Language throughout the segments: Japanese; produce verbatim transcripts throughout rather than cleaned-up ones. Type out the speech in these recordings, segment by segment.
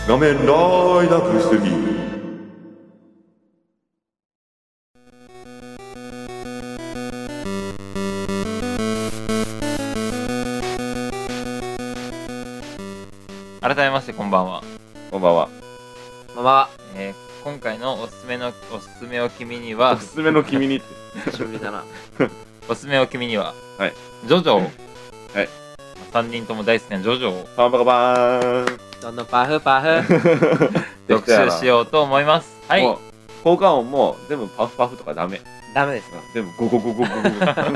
仮面ライダーブースリー。 改めましてこんばんは。 こんばんは。 こんばんは。 えー今回のおすすめのおすすめを君にはおすすめの君にって久しぶりだな。 おすすめを君には、 はい、 ジョジョを、 はい、 さんにんとも大好きなジョジョをパンパカパーンどんどんパフパフ。 特集しようと思います。はい。 もう効果音も全部パフパフとかダメ。 ダメです。 全部ゴゴゴゴゴゴゴド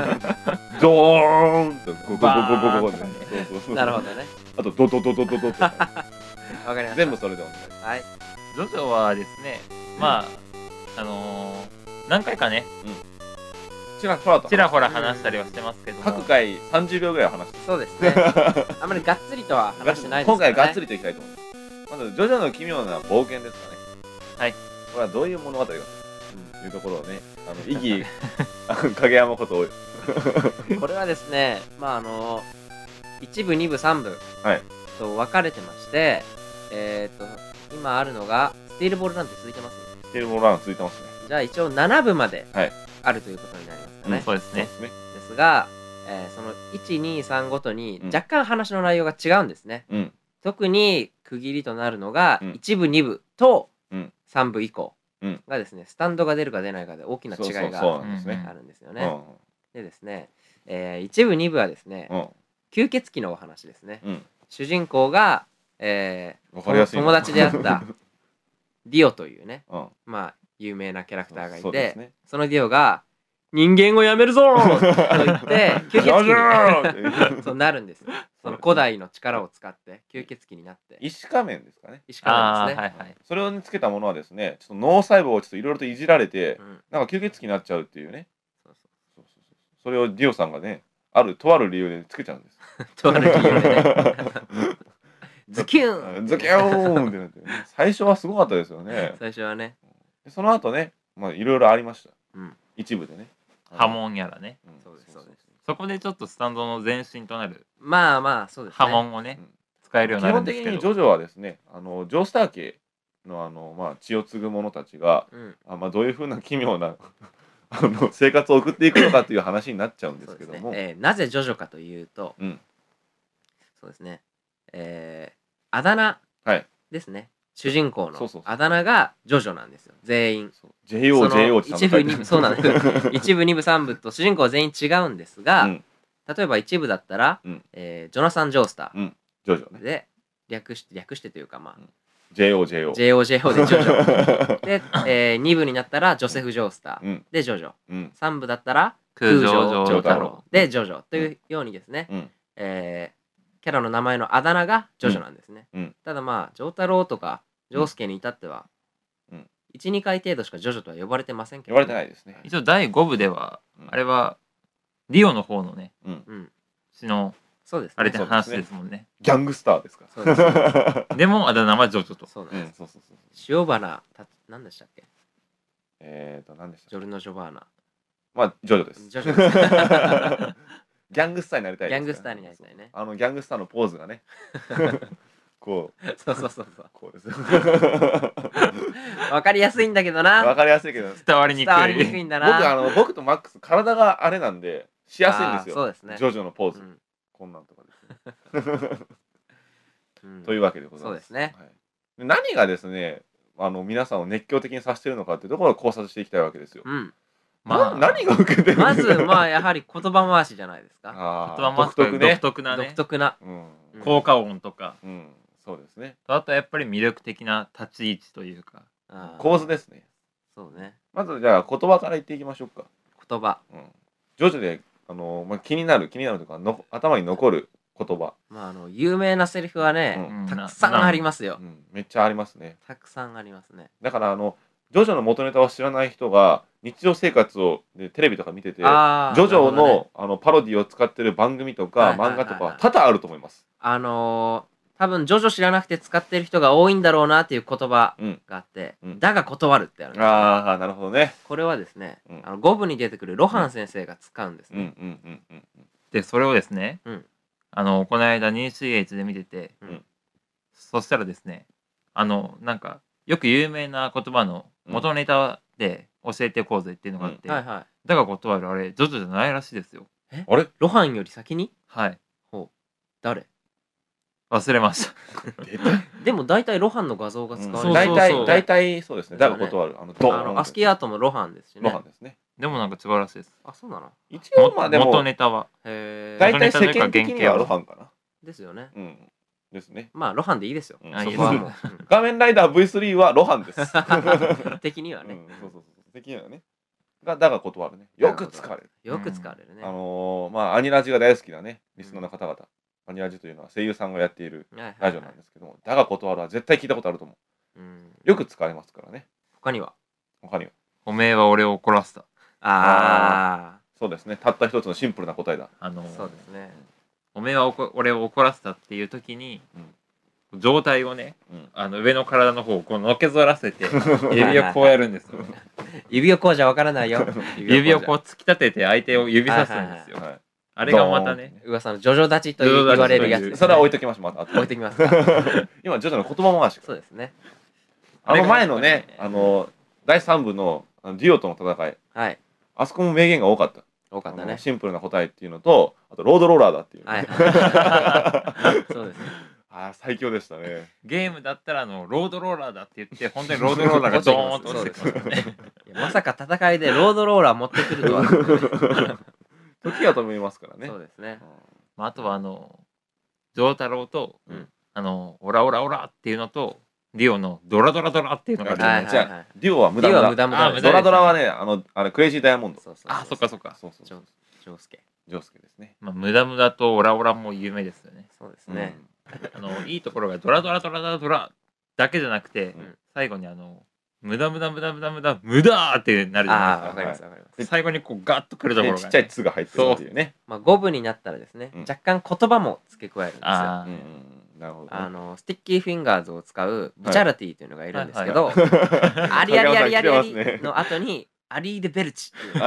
ーンとゴゴゴゴゴゴゴね。そうそうそう。 なるほどね。 あとドドドドドドとかわかりました。 全部それでお願いしはい。 ジョジョはですね、まああのー何回かねます。ちらほらとちらほら話したりはしてますけども、 各回さんじゅうびょうぐらいは話してそうですね。あんまりがっつりとは話してないです今からね。 回がっつりといきたいと思います。まずジョジョの奇妙な冒険ですかね。 はい。 これはどういう物語かというところをね、あの意義影山ことをこれはですね、まああの一部、二部、三部はいと分かれてまして、えっと今あるのがスティールボールランって続いてます。 テールボールランついてますね。 じゃあ一応なな部まではいあるということになりますかね。 そうですね。 そうですね。 ですが、えーそのいち、に、さんごとにうん若干話の内容が違うんですね。 うん特に区切りとなるのが、 うんいち部に部とうんさん部以降うんがですね、スタンドが出るか出ないかで大きな違いそうそうそうがなんですね。 あるんですよね。 うんでですね、えー、いち部に部はですね、 うん吸血鬼のお話ですね。 うん。 主人公が、えーわかりやすいな友達であったディオというね、 うん。 まあ有名なキャラクターがいて、 そうですね。 そのディオが人間をやめるぞーと言って吸血鬼ジョジにョそうなるんですよ。その古代の力を使って吸血鬼になって石仮面ですかね。 石仮面ですね。 あーはいはい。 それをつけたものはですね、ちょっと脳細胞をちょっといろいろといじられて、 うんなんか吸血鬼になっちゃうっていうね。 そうそそうそうそうそれをディオさんがね、あるとある理由でつけちゃうんです。 うとある理由でねズキューンズキューンってなって、最初はすごかったですよね。 最初はね、 でその後ね、まあいろいろありました。 うん、 一部でね。 波紋やらね。 うん。 そうですそうですそこでちょっとスタンドの前身となるまあまあそうですね。 波紋をね、 うん使えるように基本なるんですけど。 的にジョジョはですね、あのジョースター家のあの、まあ、血を継ぐ者たちが、 うん、 あまあ、どういうふうな奇妙なあの生活を送っていくのかという話になっちゃうんでそうですねすけども、。 えーなぜジョジョかというと、 うんそうですね、えーあだ名はいですね。主人公のそうそうそうあだ名がジョジョなんですよ。全員。 そう ジェイオーそのジェイオー って一部二部そうなんです一部二部三部と主人公は全員違うんですが、 うん例えば一部だったら、 うんえージョナサン・ジョースタうんジョジョねーで略して略してというかまあ、 ジェイオー ジェイオージェイオージェイオー でジョジョで、えー、に部になったらジョセフ・ジョースター、 うんでジョジョうんさん部だったら空空城城太城城太郎郎でジョジョというようにですね、 うんえーキャラの名前のあだ名がジョジョなんですね、 うんうんただまあ城太郎とかジョースケに至っては、 うんいち、にかい程度しかジョジョとは呼ばれてませんけど、 呼ばれてないですね。 一応だいご部では、 うんあれはディオの方のねうんうん、 血のそうですねあれで話そうですねですもんね。 ギャングスターですかそうですら。 でもあだ名はジョジョと。 うんそうなんです、 そうそうそう。 塩花た何でしたっけ、 えーと何でしたっけ。 ジョルノ・ジョバーナまあジョジョです。 ジョジョですギャングスターになりたいですからギャングスターになりたいねあのギャングスターのポーズがねこうそうそうそうそうこうですわかりやすいんだけどなわかりやすいけど伝わりにくい。 伝わりにくいんだな僕あの僕とマックス体があれなんでしやすいんですよ。 あーそうですねジョジョのポーズ、 うんこんなんとかですねうんというわけでございます。 そうですねはいで何がですねあの皆さんを熱狂的にさせてるのかっていうところを考察していきたいわけですよ。 うんまあな何が受けてるまずまあやはり言葉回しじゃないですか、 あー言葉も独特ね独特なね独特な、 うんうん効果音とか、 うんそうですねあとはやっぱり魅力的な立ち位置というか。 あー構図ですね。 そうね、 まずじゃあ言葉から言っていきましょうか。 言葉、 うんジョジョであの、まあ、気になる気になるというかの頭に残る言葉、 まああの有名なセリフはね、 うんたくさんありますよう、ん、めっちゃありますね。 たくさんありますね。 だからあのジョジョの元ネタを知らない人が日常生活をでテレビとか見ててジあーョジョの,、 なるほどねあのパロディを使ってる番組とか、 はいはいはいはい漫画とかは多々あると思います。 あのー、多分ジョジョ知らなくて使ってる人が多いんだろうなっていう言葉うん、 があって、 うんだが断るってあるんですよああなるほどね。 これはですね、 うんあのご部に出てくるロハン先生が使うんですうんうんね、 うんうんでそれをですね、 うんあのこの間 ニューシーエイチ で見てて、 うんそしたらですね、 あのなんかよく有名な言葉の元ネタで教えていこうぜっていうのがあって、 はいはだが断るあれジョジョじゃないらしいですよ。 あれい。ロハンより先にはいほう。誰忘れました出たでも大体ロハンの画像が使われてそう大体そう大体そうですね。だですよねが断る。あのドーンあのアスキーアートもロハンですしね。 ロハンですね。 でもなんか違うらしいです。 あ、そうなの一応まあでも元ネタはへ大え。 体世間的にはロハンかな。 ですよね。 うんですね。 まあロハンでいいですよ。 うんあそこはもう。 画面ライダー ブイスリー はロハンです。 うん的にはね、 うん、そうそうそう。的にはね。がだが断るね。よく使われる。 よく使われるね。 あのー、まあアニラジが大好きなね、リスナーの方々。アニラジというのは声優さんがやっているはいはいはいラジオなんですけども、だが断るは絶対聞いたことあると思うんう。よく使われますからね。 他には他には。 おめえは俺を怒らせた。 あそうですね。たった一つのシンプルな答えだ。 あのあ、そうですね。 おめえはおこ俺を怒らせたっていう時に、状態をねうん。 あの上の体の方をこうのけぞらせて指をこうやるんですよ指をこうじゃわからないよ。 指をこうう突き立てて相手を指さすんですよ、 はい。 あれがまたねじゃ。噂のジョジョ立ちと言ジョジョ立ちわれるやつですね。 それは置いときましょう。また後で置いてきますか。 今、ジョジョの言葉回し。 そうですね。 あの前のねあれがやっぱりね、 あの、だいさん部のあのデュオとの戦い。 はい。 あそこも名言が多かった。あの多かったね。 シンプルな答えっていうのと、あと、ロードローラーだっていうね。 はいはい。そうですね。 ああ、最強でしたね。 ゲームだったらあのロードローラーだって言って本当にロードローラーがドーンと落ちてくるんですねいやまさか戦いでロードローラー持ってくるとは。 時は止めますからね。 そうですね。 まあ、あとはあの丈太郎と、 うんあのオラオラオラっていうのとディオのドラドラドラっていうのがあるじゃないですか、 はいはいじゃあ、デュオは無駄ディオは無駄。 無駄無駄です。 あ無駄ドラドラはね、あの、あれ、クレイジーダイヤモンド。 そうそう。 あそっかそっか、 そうそうそう。 ジョースケ。 ジョースケですね。 まあ、無駄無駄とオラオラも有名ですよね。 そうですね。 あのいいところがドラドラドラドラドラだけじゃなくて、 うん最後にあの無駄無駄無駄無駄無駄無駄ってなるじゃああ、 ないですか。 わかりますわかります。 最後にこうガッとくるところが、 でちっちゃい「つ」が入ってるっていうね。 まあご部になったらですねうん、 若干言葉も付け加えるんですよ。 あうんうんうん。なるほどね。 あのスティッキーフィンガーズを使うブチャラティというのがいるんですけど、 はアリアリアリアリアリ竹山さん来てますねの後にアリー・デ・ベルチっていう、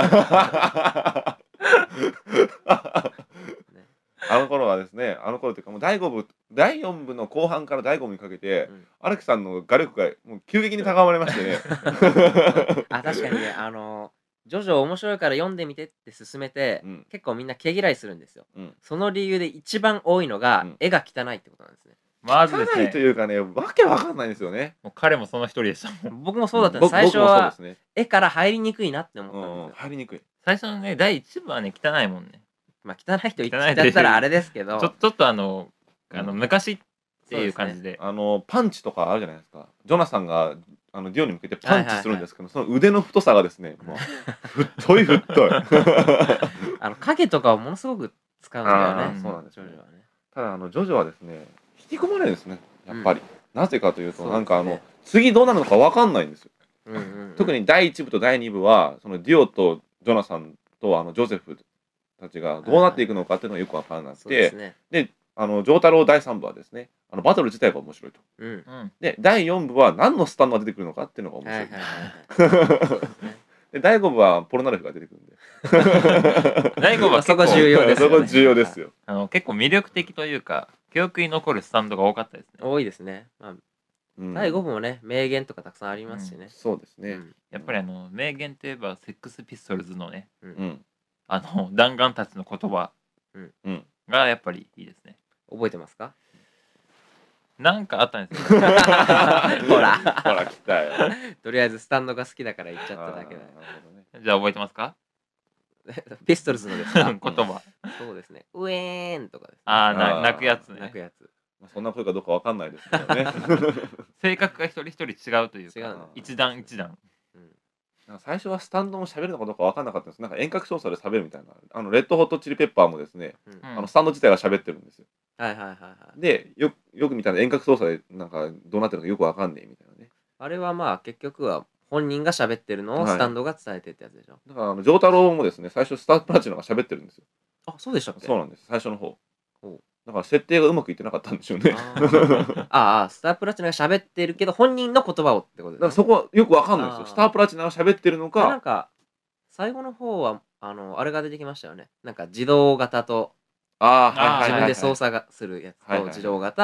あの頃はですね、あの頃というかもうだいご部、だいよん部の後半からだいご部にかけて、 うん荒木さんの画力がもう急激に高まりましてね。 あ確かにね、あのジョジョ面白いから読んでみてって勧めて、 うん結構みんな毛嫌いするんですよ。 うんその理由で一番多いのが、 うん絵が汚いってことなんですね。 まずです汚いとね、 いうかね、わけわかんないんですよね。 もう彼もその一人でしたもん。 僕もそうだったんです。最初僕僕もそうではすね。 絵から入りにくいなって思ったんうん、 ですよ。 入りにくい。 最初のね第一部はね汚いもんね。 まあ汚いと言っち汚いゃったらあれですけど、 ちょちょっとあのあのうん昔っていう感じで。 あのパンチとかあるじゃないですか。ジョナサンがあのディオに向けてパンチするんですけど、その腕の太さがですね、もう太い太い。 あの影とかをものすごく使うんだよあね。 ーそうなんですよジョジョはね。 ただあのジョジョはですね、引き込まれるんですね。やっぱり。なぜかというと、 そうですねなんかあの次どうなるのかわかんないんですよ。 うんうんうん特にだいいち部とだいに部はそのディオとジョナサンとあのジョゼフたちがどうなっていくのかっていうのがよくわからなくて、 そうですね。 であの丈太郎だいさん部はですね、あのバトル自体が面白いと。 うん。 うん。 でだいよん部は何のスタンドが出てくるのかっていうのが面はい白はいい。 はいはい。そうですねでだいご部はポルナレフが出てくるんで。 第五部は結そこ構重要ですよねそこ重要ですよ。 あの結構魅力的というか記憶に残るスタンドが多かったですね。 多いですね。まあ、 うんだいご部もね、名言とかたくさんありますしね。 そうですね。 うんやっぱりあの名言といえばセックスピストルズのねうんあの弾丸たちの言葉うん。 がやっぱりいいですね。 覚えてますか？ なんかあったんですよ。 ほら、 ほら来たよ。 とりあえずスタンドが好きだから言っちゃっただけだよ。 あーなるほどね。 じゃあ覚えてますか？ ピストルズのですか？ 言葉。 そうですね。ウェーンとかですね。 あああーな泣くやつね。 泣くやつ。 まあそんな声かどうかわかんないですけどね。 性格が一人一人違うというか違うの一段一段。 なんか最初はスタンドも喋るのかどうかわかんなかったんです。なんか遠隔操作で喋るみたいな。あのレッドホットチリペッパーもですね、 うんうんあのスタンド自体が喋ってるんですよ。 はいはいはいはい。 で、よよく見たら遠隔操作でなんかどうなってるのかよくわかんねえみたいなね。 あれはまあ結局は本人が喋ってるのをスタンドが伝えてってやつでしょ。 だからあの丈太郎もですね、最初スタープラチナが喋ってるんですよ。 あ、そうでしたっけ？ そうなんです。最初の方ほう。 だから設定がうまくいってなかったんでしょうね。だあーあー、スタープラチナが喋ってるけど本人の言葉をってことですね。 からそこはよくわかんないんですよ。 あースタープラチナが喋ってるのか、 でなんか最後の方はあのあれが出てきましたよね。なんか自動型とああ、 あーはいはいはいはい。 自分で操作がするやつはいはいはいと自動型、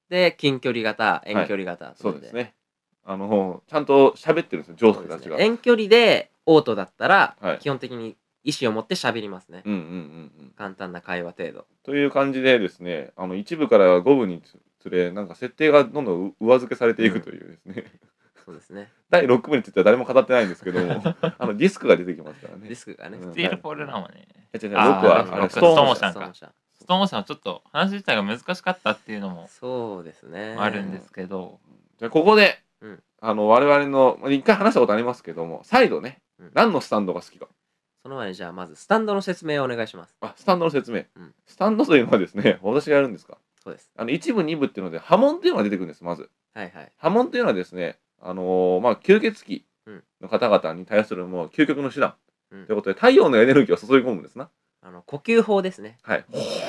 で近距離型遠距離型、 そうですね。あのちゃんと喋ってるんですよ、上司たちが。 ね、遠距離でオートだったら、 はい、 基本的に意思を持って喋りますね。 うんうんうんうん。 簡単な会話程度。 という感じでですね、あのいち部からご部につれなんか設定がどんどん上付けされていくというですね。うん、 そうですね。 だいろく部については誰も語ってないんですけども、あのディスクが出てきますからね。 ディスクがね。 うん、 スティールフォールランはね。 いや違う違う、ろくはあれストーンオーシャン。 ストーンオーシャンか。ストーンオーシャンはちょっと話自体が難しかったっていうのもそうですね。 あるんですけど、 じゃあここで、 うん、 あの我々の一回話したことありますけども、再度ね、 うん、 何のスタンドが好きか。 その前にじゃあまずスタンドの説明をお願いします。 あ、スタンドの説明。 うん、 スタンドというのはですね、私がやるんですか。 そうです。 あのいち部に部っていうので波紋っていうのが出てくるんです。まず。 はいはい。 波紋っていうのはですね、あのー、まあ吸血鬼の方々に対するもう究極の手段、うん、ということで太陽のエネルギーを注ぎ込むんですな。 あの呼吸法ですね。 はい。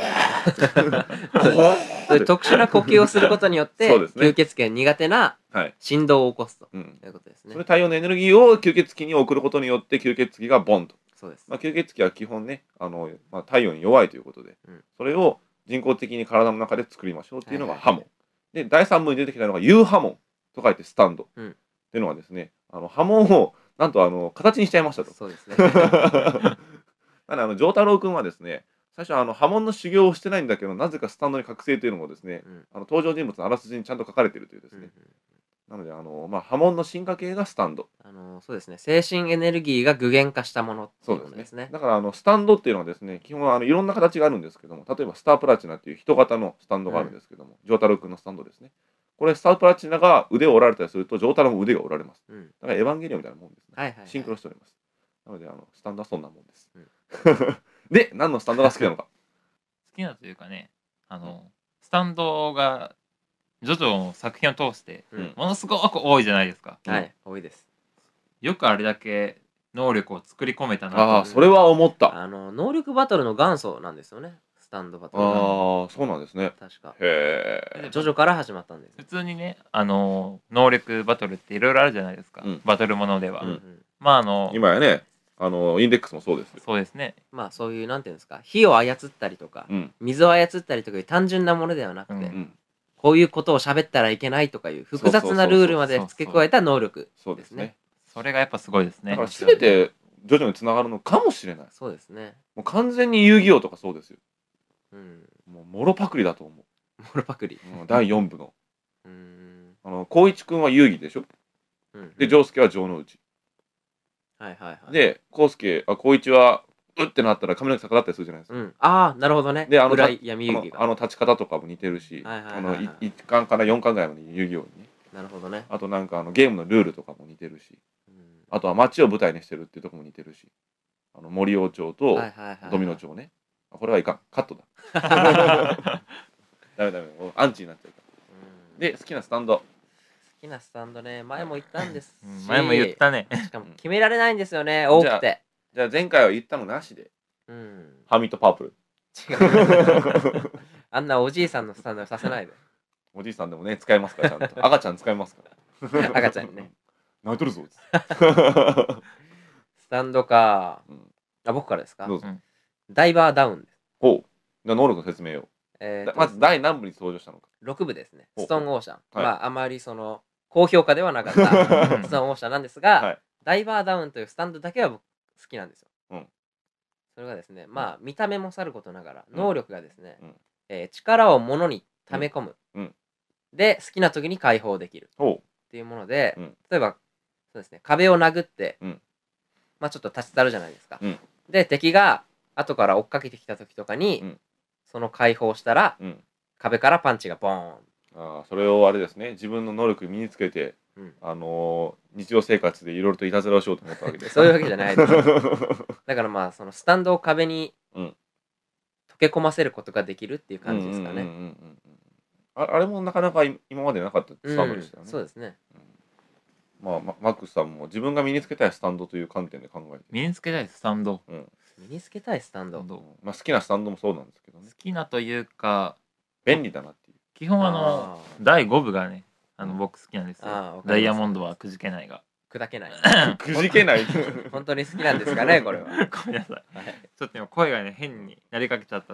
そういう特殊な呼吸をすることによって、ね、吸血鬼苦手な振動を起こすと、はい、いうことですね。 それ太陽のエネルギーを吸血鬼に送ることによって吸血鬼がボンと。 そうです。 まあ、吸血鬼は基本ね、あのまあ、太陽に弱いということで、うん、それを人工的に体の中で作りましょうっていうのが波紋。で、だいさん部に出てきたのが有波紋と書いてスタンド。うん、っていうのはですね、あの波紋をなんとあの形にしちゃいましたと。 そうですね。 なのであの丈太郎君はですね、最初はあの波紋の修行をしてないんだけど、なぜかスタンドに覚醒というのもですね、うん、あの登場人物のあらすじにちゃんと書かれているというですね。うんうん、なのであの、まあ、波紋の進化系がスタンド。 あのそうですね、精神エネルギーが具現化したものっていうことですね。 そうですね。だからあのスタンドっていうのはですね、基本はあのいろんな形があるんですけども、例えばスタープラチナっていう人型のスタンドがあるんですけども、丈太郎君のスタンドですね。これスタープラチナが腕を折られたりすると丈太郎も腕が折られます。うん、だからエヴァンゲリオンみたいなもんですね。 はいはいはい、 シンクロしております。なのであのスタンドはそんなもんです。うん、で、何のスタンドが好きなのか。 好きなというかね、あの、うん、スタンドがジョジョの作品を通してものすごく多いじゃないですか。 うん、はい、多いです。 よくあれだけ能力を作り込めたなと。 ああ、それは思った。 あの能力バトルの元祖なんですよね、スタンドバトル。 ああ、そうなんですね。 確か。 へえ。 ジョジョから始まったんです。 普通にね、あの能力バトルっていろいろあるじゃないですか、うん、バトルものでは。うんうん、まああの今やね、あのインデックスもそうですよ。 そうですね。 まあそういうなんていうんですか、火を操ったりとか、うん、水を操ったりとかいう単純なものではなくて、うん、こういうことを喋ったらいけないとかいう複雑なルールまで付け加えた能力ですね。 それがやっぱすごいですね。 だから全て徐々につながるのかもしれない。 そうですね。 もう完全に遊戯王とかそうですよ。うん、もうもろパクリだと思う。 もろパクリ。 うん、だいよん部の。うん、あの光一くんは遊戯でしょ。うんうん、で丈介は城之内。 はいはいはい。 で康介あ光一はうってなったら髪の毛逆立ったりするじゃないですか。うん、 ああなるほどね。 であの闇遊戯があの立ち方とかも似てるし、あのいっかんからよんかんぐらいまで遊戯王にね。 なるほどね。 あとなんかあのゲームのルールとかも似てるし、うん、あとは街を舞台にしてるっていうところも似てるし、あの森王朝とドミノ朝ね。これはいかん、カットだ。ダメダメ、アンチになっちゃうから。で好きなスタンド。 好きなスタンドね、前も言ったんですし、 うん、前も言ったね。 しかも決められないんですよね、多くて。 じゃあ前回は言ったのなしで、うん、ハミとパープル。 違う。あんなおじいさんのスタンドさせないで。 おじいさんでもね使えますからちゃんと。赤ちゃん使えますから。 赤ちゃんにね。 泣いとるぞ。 スタンドか。うん、あ、僕からですか。どうぞ。ダイバーダウンです。 ほう。じゃあ能力の説明を。えー、まず第何部に登場したのか。 ろく部ですね。ストーンオーシャン。はい、まああまりその高評価ではなかったストーンオーシャンなんですが、はい、ダイバーダウンというスタンドだけは僕好きなんですよ。うん、それがですね、まあ見た目もさることながら、能力がですね、うん、えー、力を物に溜め込む、うん、で好きな時に解放できるっていうもので、うん、例えばそうですね、壁を殴って、うん、まあちょっと立ち去るじゃないですか。うん、で敵が後から追っかけてきた時とかに、うん、その解放したら、うん、壁からパンチがボーン。 あ、それをあれですね、自分の能力身につけて、うん、あのー、日常生活でいろいろといたずらをしようと思ったわけですそういうわけじゃないです。だからまあそのスタンドを壁に溶け込ませることができるっていう感じですかね。 あれもなかなか今までなかったスタンドでしたよね。 うん、そうですね。 うん、まあマックスさんも自分が身につけたいスタンドという観点で考えて。 身につけたいスタンド。 うん、身につけたいスタンド。 まあ好きなスタンドもそうなんですけどね。 好きなというか便利だなっていう。 基本あのだいご部がね、あの僕好きなんですよ。ダイヤモンドはくじけないが。 砕けない。 くじけない。 本当に好きなんですかね、これは。 ごめんなさい。はい、ちょっと今声がね変になりかけちゃった。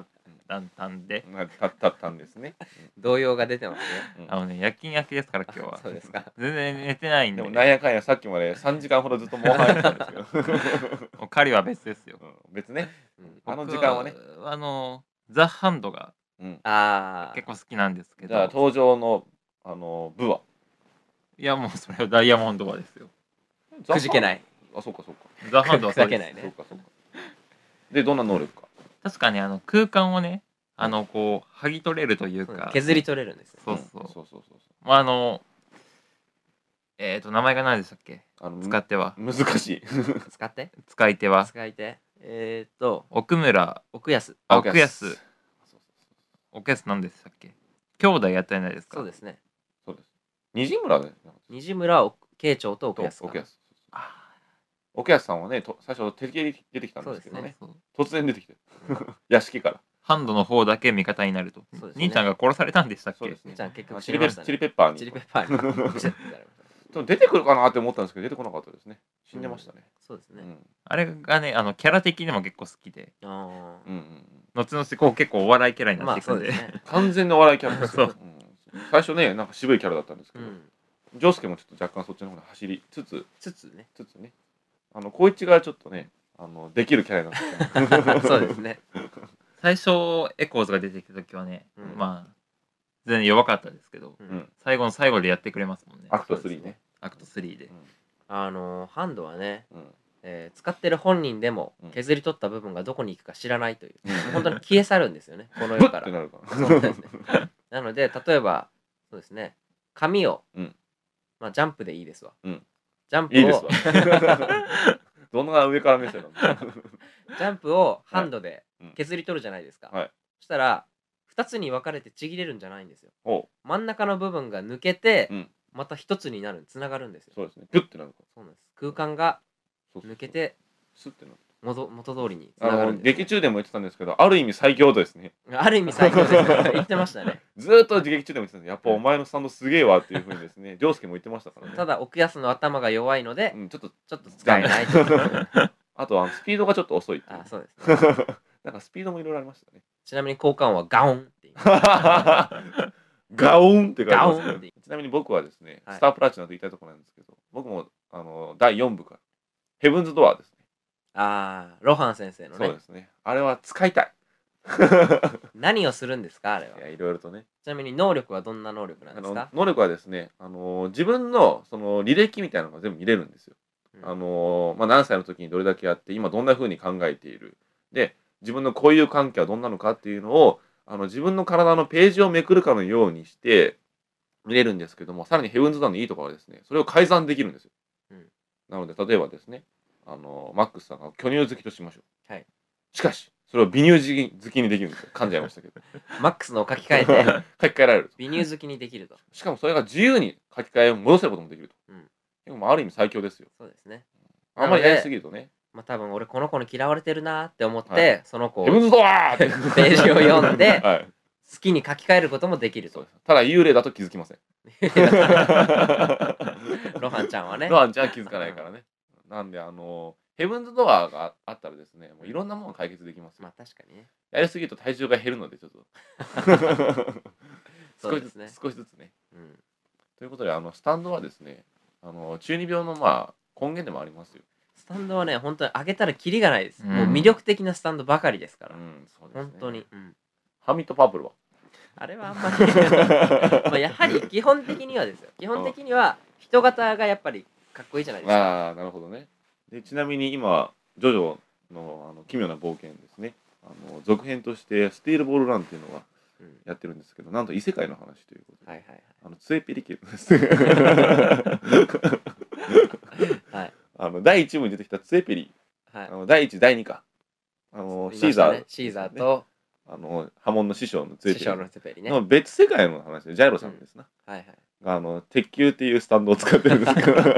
だったんで、 まあたたったんですね。 動揺が出てますね。 うんあのね夜勤明けですから今日はそうですか。 全然寝てないんで、 でもなんやかんやさっきまでさんじかんほどずっとモンハンやってたんですけど。 もう狩りは別ですよ。 うん別ね。 うんあの時間はね。 僕はあのザ・ハンドがうん。 ああ。 結構好きなんですけじゃあど、 登場のあの部はいやもうそれはダイヤモンドはですよ。 くじけない。 あ、そうかそうか。 ザ・ハンドはそうです。 砕けないね。 そうかそうか。でどんな能力か。 確かにあの空間をね、あのこう剥ぎ取れるというか、 削り取れるんですよ。 そうそう。 んそうそうそうそう。 まああのえっ、と名前が何でしたっけ？ あの使っては難しい。 使って。 使い手は使い手。えーっと、 奥村奥安。 あ奥奥安そうそう奥安何でしたっけ？兄弟やったじゃないですか。 そうですね。 そうです。西村で。 西村慶長と奥安かな。 奥安。奥安さんはね、と最初敵で出てきたんですけどね。 そう突然出てきて。屋敷から。 ハンドの方だけ味方になると。 そうですね兄ちゃんが殺されたんでしたっけ？ そうですね。 じゃあ結局チリペ死にましたね。 チリペッパーに。 チリペッパーにブシュッてやられました。 でも出てくるかなって思ったんですけど出てこなかったですね。死んでましたね。 そうですね。 あれがね、あのキャラ的にも結構好きで、 あうんうんうん後々こう結構お笑いキャラにあ。まあなっていくんで、 そうですね。 完全な笑いキャラですよ。 そううん最初ね、なんか渋いキャラだったんですけど、 うん。 ジョースケもちょっと若干そっちの方に走りつつ、 つつね。 つつね、あの光一がちょっとね、あのできるキャラになってきた。 そうですね。 最初エコーズが出てきた時はね、 うんまあ全然弱かったですけど、 ううんん。 最後の最後でやってくれますもんね。 アクトスリーね。 アクトスリーで。 あのハンドはね、 うん。 えー使ってる本人でもうん削り取った部分がどこに行くか知らないという、 うんもう本当に消え去るんですよね、この世からブッって。なるから。 そうなんですね。なので例えばそうですね、紙を、 うんまあジャンプでいいですわ。 うんジャンプをいいですわ。どんな上から目線なの？ ジャンプをハンドでうん削り取るじゃないですか。 はいそしたらふたつに分かれてちぎれるんじゃないんですよ。 おう真ん中の部分が抜けて、 うんまた一つになるつながるんですよ。 そうですね。ブッってなるかそうなんです。空間がら。そうそうそう抜けてスッってなる。 元元通りにつあのながるんです、ね。 劇中でも言ってたんですけど、ある意味最強度ですね。 ある意味最強ですね。言ってましたね。 ずーっと劇中でも言ってたんです。やっぱお前のスタンドすげえわっていうふうにですね、ジョースケも言ってましたからね。 ただ奥安の頭が弱いので、 うんちょっとちょっと使えないという。 あとはスピードがちょっと遅いっていうあ、そうですね。 なんかスピードもいろいろありましたね。 ちなみに効果音はガオンって言います。 ガオンって書いてガオンますって。 ちなみに僕はですね、 はいスタープラチナと言いたいところなんですけど、僕もあのだいよんぶからヘブンズドアーですね。 ああ、ロハン先生のねそうで。すね。あれは使いたい。 何をするんですかあれは。 いやいろいろとね。 ちなみに能力はどんな能力なんあですか？ の能力はですね、あの自分のその履歴みたいなのが全部見れるんですよ。 うんあのまあ、何歳の時にどれだけやって今どんな風に考えているで自分の交友関係はどんなのかっていうのをあの自分の体のページをめくるかのようにして見れるんですけども、さらにヘブンズダウンのいいところはですね、それを改ざんできるんですよ。 うんなので例えばですね、あのマックスさんが巨乳好きとしましょう。 はいしかしそれを美乳好き好きにできるんですよ。噛んじゃいましたけどマックスのを書き換えて書き換えられると。 美乳好きにできると。 しかもそれが自由に書き換えを戻せることもできると。 うんでもまあある意味最強ですよ。 そうですね。 あんまりやりすぎるとね、 まあ多分俺この子に嫌われてるなーって思って、 はいその子をヘブンズドアーってページを読んではい、 好きに書き換えることもできるとそうで。す。ただ幽霊だと気づきません。 ロハンちゃんはね。 ロアンちゃんは気づかないからね。なんであのヘブンズドアがあったらですね、もういろんなものが解決できますよ。 まあ確かにね。 やりすぎると体重が減るのでちょっと少しずつ、 そうですね。 少しずつね。 うん。 ということであのスタンドはですね、あの中二病のまあ根源でもありますよ。 スタンドはね、本当に上げたらキリがないです。 うんもう魅力的なスタンドばかりですから。 うん、そうですね。 本当に。うん。 ハミットパープルは。 あれはあんまりまあやはり基本的にはですよ。基本的には人型がやっぱりかっこいいじゃないですか。 ああ、なるほどね。でちなみに今ジョジョのあの奇妙な冒険ですね。あの続編としてスティールボールランっていうのがうんやってるんですけど、なんと異世界の話ということで、 はいはいあのツエペリケですね。 はい。はい。 あの第一部に出てきたツエペリ、 はいあ。の第一第二か。あのシーザー、 シーザーとあの波紋の師匠のツエペリ師匠のセペリね。 の別世界の話でジャイロさんですな。 はいはい。 があの鉄球っていうスタンドを使ってるんですけど。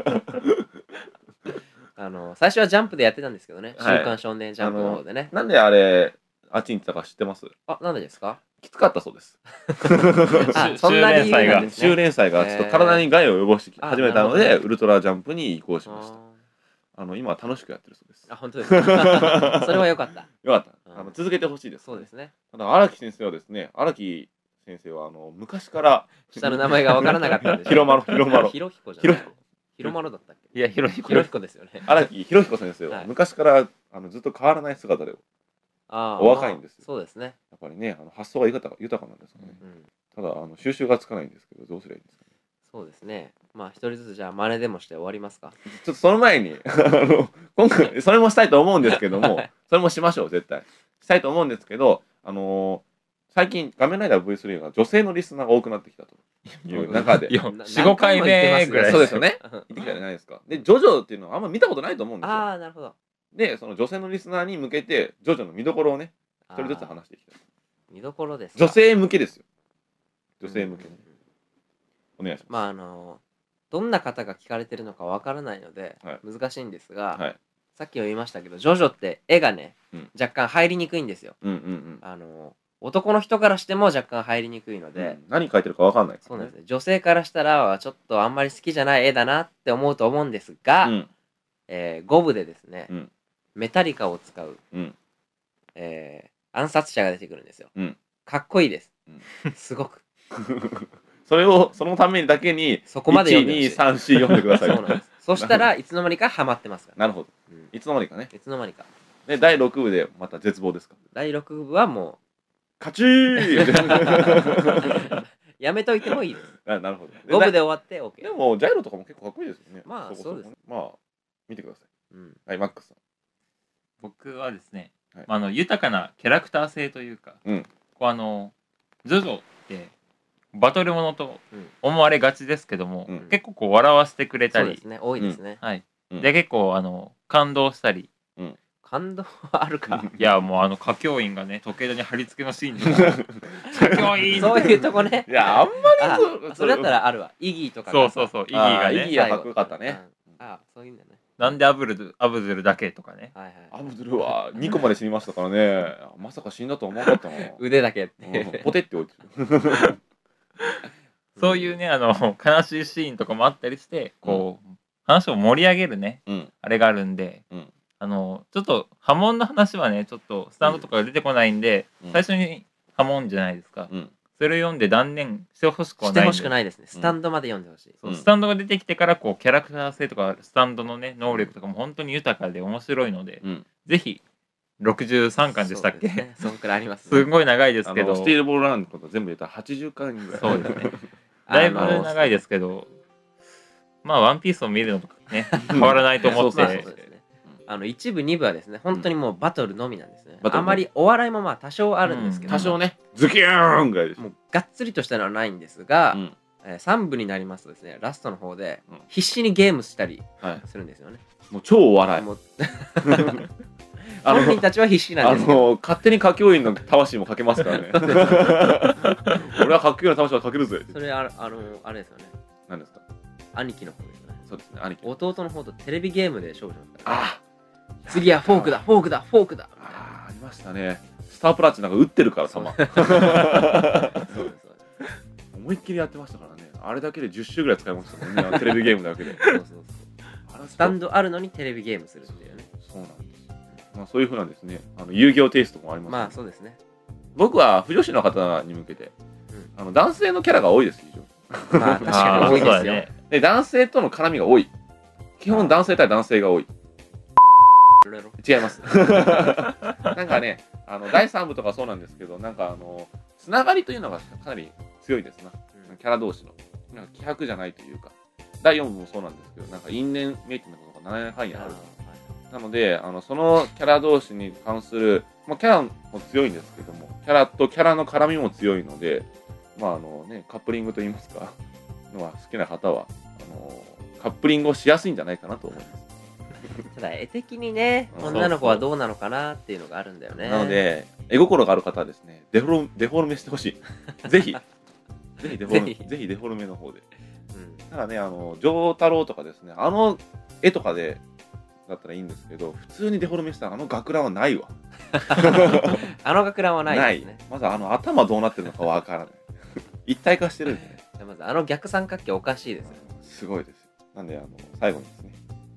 あの最初はジャンプでやってたんですけどね。 はい週刊少年ジャンプの方でね。 なんであれあっちに行ったか知ってます？ あ、なんでですか？ きつかったそうです。 あ、そんな理由なんですね。 週連載がちょっと体に害を及ぼしてきえー始めたので、 あなるほウルトラジャンプに移行しました。 ああの今は楽しくやってるそうです。 あ、本当ですか。それは良かった。 よかった。あの続けてほしいです。 そうですね。 ただ荒木先生はですね、荒木先生はあの昔から下の名前がわからなかったんでしょ。 ひろまろ、ひろまろ。 ひろひこじゃない。ひろまろだったっけ。 いや、ひろひこ。 ひろひこですよね。 荒木ひろひこ先生は昔からあのずっと変わらない姿でお若いんですよ。 そうですね。 やっぱりね、あの発想が豊か豊かなんですかね。ただあの収集がつかないんですけど、どうすればいいんですかね。 そうですね。まあ一人ずつじゃあ真似でもして終わりますか。 ちょっとその前にあの今回それもしたいと思うんですけども、それもしましょう絶対。したいと思うんですけど、あの最近画面ライダー ブイスリー が女性のリスナーが多くなってきたという中で、 よん、ごかいめぐらい。 そうですよね。言ってきたじゃないですか。でジョジョっていうのはあんま見たことないと思うんですよ。 ああ、なるほど。 でその女性のリスナーに向けてジョジョの見どころをね一人ずつ話していきたい。 見どころです。 女性向けですよ。女性向けにお願いします。 まああのどんな方が聞かれてるのかわからないので難しいんですが、さっきも言いましたけどジョジョって絵がね若干入りにくいんですよ。あの男の人からしても若干入りにくいので、 何描いてるかわかんない。 そうなんですね。女性からしたらちょっとあんまり好きじゃない絵だなって思うと思うんですが、えー、ご部でですね、メタリカを使う、えー、暗殺者が出てくるんですよ。かっこいいです。すごく。 それをそのためにだけにそこまでいち、に、さん、よん読んでください。 そうなんです。そしたらいつの間にかハマってますから。 なるほど。いつの間にかね。 いつの間にか。 でだいろく部でまた絶望ですか。 だいろく部はもう勝ちーやめといてもいいです。 あ、なるほど。 ご部で終わって OK。 でもジャイロとかも結構かっこいいですよね。 まあそうです。 まあ見てください。はい、マックスさん。 僕はですね、あの豊かなキャラクター性というか、こうあのジョジョってバトルものと思われがちですけども、結構こう笑わせてくれたり、 そうですね、多いですね。 はい。で結構あの感動したり。 感動はあるか。 いやもうあの歌教員がね時計台に貼り付けのシーンとか歌教員そういうとこね。 いやあんまりそれだったらあるわ。イギーとかそうそうそうイギーがね。 イギーはかっこよかったね。 あ、そういうんだね。 なんでアブルアブズルだけとかね。 アブズルはにこまで死にましたからね。まさか死んだとは思わなかったな。 腕だけってポテって置いてる。 そういうねあの悲しいシーンとかもあったりしてこう話を盛り上げるねあれがあるんで。あのちょっと波紋の話はねちょっとスタンドとかが出てこないんで、うん、最初に波紋じゃないですか、うん、それを読んで断念してほしくはないしてほしくないですね。スタンドまで読んでほしい、 うん、スタンドが出てきてからこうキャラクター性とかスタンドのね能力とかも本当に豊かで面白いので、うん、ぜひろくじゅうさんかんでしたっけ。 そ, ね、 そんくらいあります、 ね、すごい長いですけどスティールボールランドとか全部入れたらはちじゅっかんぐらい。 そうですねだいぶ長いですけどまあワンピースを見るのとかね変わらないと思ってあの一部二部はですね本当にもうバトルのみなんですね、うん、あまりお笑いもまあ多少あるんですけど、 うん、多少ねズキューンぐらいです。 もうがっつりとしたのはないんですが、うんえー、さん部になりますとですねラストの方で必死にゲームしたりするんですよね、 はい、もう超お笑い。もう本人たちは必死なんですけど、 あの勝手に歌教員の魂もかけますからね俺は歌教員の魂はかけるぜ。 それああのあれですよね。 何ですか。 兄貴の方ですよね。 そうですね兄貴。 弟の方とテレビゲームで勝負しますから、ね、 ああ次はフォークだフォークだフォークだ。 ああありましたね。スタープラチナが打ってるから球そうです思いっきりやってましたからね。あれだけでじゅっ週ぐらい使いましたもんねテレビゲームだけで。そうそうそうスタンドあるのにテレビゲームするっていうね。 そうなんです。まあそういう風なんですね。あの遊戯王テイストもあります、ね、 まあそうですね。 僕は不女子の方に向けて、うん、あの男性のキャラが多いです非常に。 まあ確かに多いですよ、ね、 で男性との絡みが多い。基本男性対男性が多い。違いますなんかねあのだいさん部とかそうなんですけどなんかあのつながりというのがかなり強いですな、うん、キャラ同士のなんか希薄じゃないというかだいよん部もそうなんですけどなんか因縁メイトのことがななねんはんやある、はい、なのであのそのキャラ同士に関する、まあ、キャラも強いんですけどもキャラとキャラの絡みも強いのでまああのねカップリングといいますかのは好きな方はあのカップリングをしやすいんじゃないかなと思います。 ただ絵的にね女の子はどうなのかなっていうのがあるんだよね。 なので絵心がある方はですねデフォルデフォルメしてほしいぜひぜひデフォルメぜひデフォルメの方で、うん、ただねあの丈太郎とかですねあの絵とかでだったらいいんですけど普通にデフォルメしたらあの学ランはないわあの学ランはないですね。 まずあの頭どうなってるのかわからない一体化してるんでね。 まずあの逆三角形おかしいですよ。 すごいですよ。なんであの最後にですね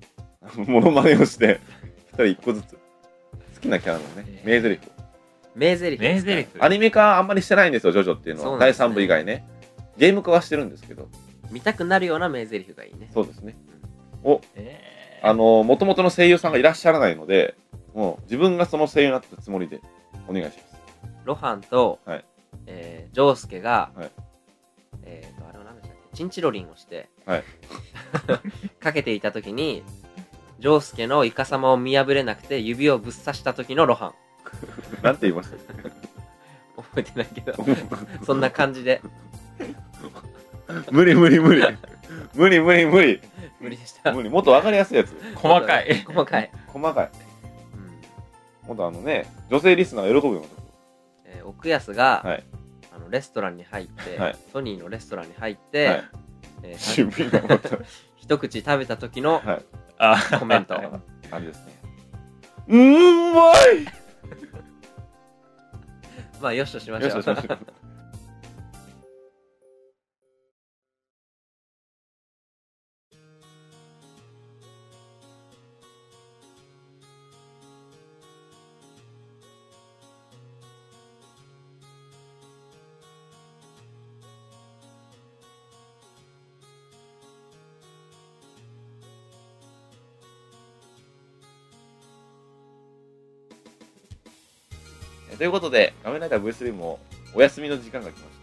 モノマネをして一人一個ずつ好きなキャラのね名台詞名台詞名台詞アニメ化あんまりしてないんですよジョジョっていうのは、ね、だいさんぶ以外ねゲーム化はしてるんですけど見たくなるような名台詞がいいね。 そうですね、うん、お、えー、あの元々の声優さんがいらっしゃらないのでもう自分がその声優になったつもりでお願いします。 ロハンと、はいえー、ジョウスケが、はい、えーとあれは何でしたっけチンチロリンをして、はい、かけていた時にジョウスケのイカサマを見破れなくて指をぶっ刺した時のロハンなんて言いました覚えてないけどそんな感じで無理無理無理無理無理無理無理でした無理もっと分かりやすいやつ細かい細かい細かい、うん、もっとあのね女性リスナーが喜ぶようなとこ、 えー、奥安が、はい、あのレストランに入って、はい、ソニーのレストランに入って、はいえー、一口食べた時の、はいあコメントあれですねうーんまいまあよしとしましょうよしとしましょうということで、画面ライダー ブイスリー もお休みの時間が来ました。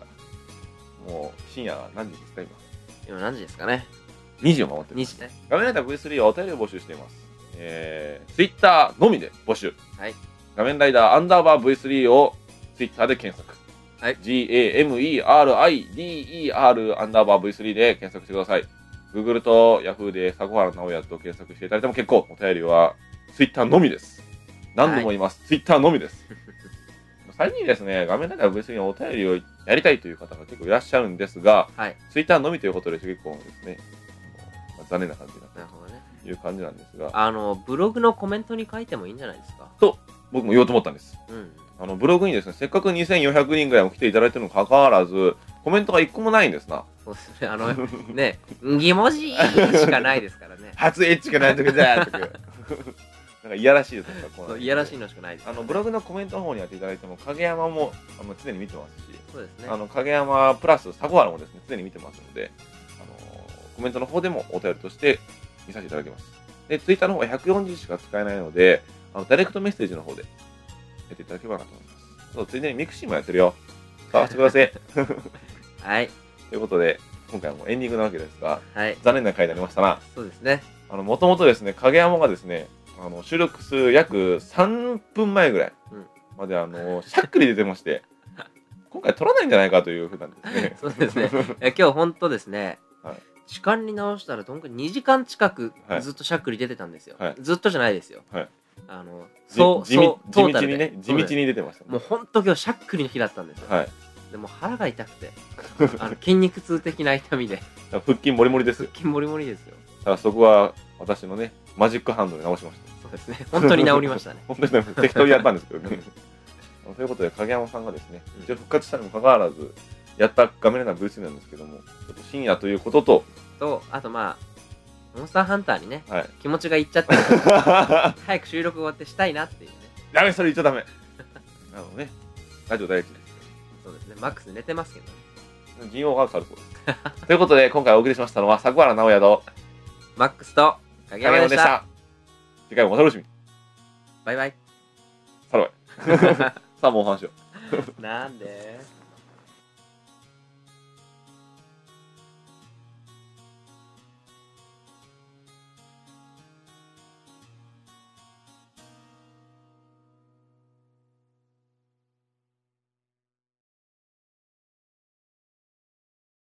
もう深夜何時ですか今。 今何時ですかね。 にじを回ってます。 にじね。 画面ライダー ブイスリー はお便りを募集しています。えー、Twitter のみで募集。はい。画面ライダーアンダーバー ブイスリー を Twitter で検索。はい。ジーエーエムイーアールアイディーイーアール アンダーバー ブイスリー で検索してください。Google と Yahoo で迫原直也と検索していただいても結構。お便りは Twitter のみです。何度も言います。はい、Twitter のみです。最近ですね、画面ライダー ブイスリー のお便りをやりたいという方が結構いらっしゃるんですが、はい、Twitter のみということで結構ですね、あのまあ、残念な感じになったという感じなんですが、 あのブログのコメントに書いてもいいんじゃないですかと僕も言おうと思ったんです、うん、あのブログにですね、せっかくにせんよんひゃくにんぐらいも来ていただいてるにもかかわらずコメントがいっこもないんですな。 そうですね、あのね、疑文字しかないですからね。 初エッチがないときじゃーとかなんかいやらしいですか。いやらしいのしかないです、 ね、あのブログのコメントの方にやっていただいても影山もあの常に見てますし、 そうですね、 あの影山プラス迫原もですね常に見てますので、あのコメントの方でもお便りとして見させていただきます。でツイッターの方はひゃくよんじゅうしか使えないので、あのダイレクトメッセージの方でやっていただければなと思います。そうついでにミクシーもやってるよ。さあしてください。 はい。 ということで今回はもうエンディングなわけですが、 はい、 残念な回になりましたな。 そうですね。 あのもともとですね影山がですねあの収録する約さんぷんまえぐらいまで、あのしゃっくり出てまして今回撮らないんじゃないかというふうなんですね。 そうですね。今日本当ですね、はい、時間に直したらどんくらいにじかん近くずっとしゃっくり出てたんですよ、はい、ずっとじゃないですよ、はい、あのそう地道にね地道に出てました、ね、 もう本当今日しゃっくりの日だったんですよ、はい、でも腹が痛くてあの筋肉痛的な痛みで腹筋もりもりですよ。 腹筋もりもりですよ。 ただそこは私のねマジックハンドで直しました。 そうですね、本当に治りましたね。 本当に適当にやったんですけどね。ということで影山さんがですね、一応復活したにもかかわらずやった画面ライダー ブイスリー なんですけども、ちょっと深夜ということととあとまあモンスターハンターにね、はい、気持ちがいっちゃって早く収録終わってしたいなっていうね。 ダメ、それ言っちゃダメ。なのね、ラジオ第一です。 そうですね、マックス寝てますけどね。陣容が軽そうです。ということで今回お送りしましたのは迫原直也とマックスと影山でした。 次回もお楽しみに。 バイバイ。 さらばい。さあもうお話を。 なんで